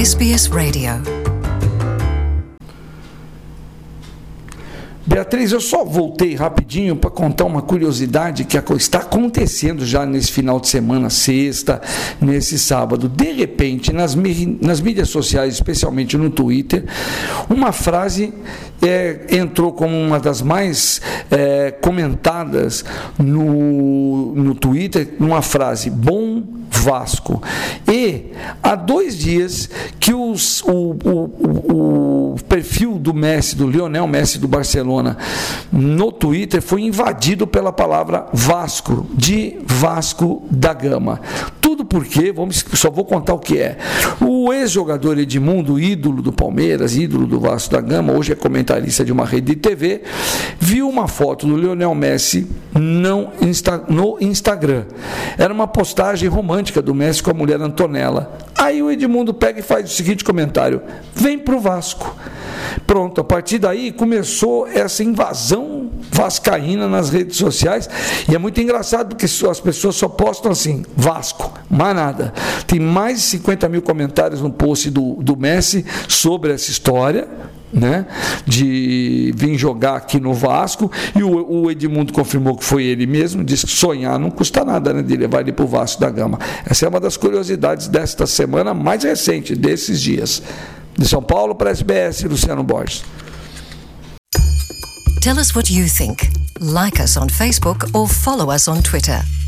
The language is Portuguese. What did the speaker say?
SBS Radio. Beatriz, eu só voltei rapidinho para contar uma curiosidade que está acontecendo já nesse final de semana, sexta, nesse sábado. De repente, nas mídias sociais, especialmente no Twitter, uma frase entrou como uma das mais comentadas no Twitter, uma frase: bom Vasco. E há 2 dias que o perfil do Messi, do Lionel Messi do Barcelona, no Twitter foi invadido pela palavra Vasco, de Vasco da Gama. Tudo porque, só vou contar o que é. O ex-jogador Edmundo, ídolo do Palmeiras, ídolo do Vasco da Gama, hoje é comentarista de uma rede de TV, viu uma foto do Lionel Messi no Instagram. Era uma postagem romântica do Messi com a mulher Antonella. Aí o Edmundo pega e faz o seguinte comentário: vem pro Vasco. Pronto, a partir daí começou essa invasão vascaína nas redes sociais, e é muito engraçado porque as pessoas só postam assim, Vasco, mais nada. Tem mais de 50 mil comentários no post do Messi sobre essa história, né, de vir jogar aqui no Vasco, e o Edmundo confirmou que foi ele mesmo, disse que sonhar não custa nada, né, de levar ele para o Vasco da Gama. Essa é uma das curiosidades desta semana mais recente, desses dias. De São Paulo para a SBS, Luciano Borges. Tell us what you think. Like us on Facebook or follow us on Twitter.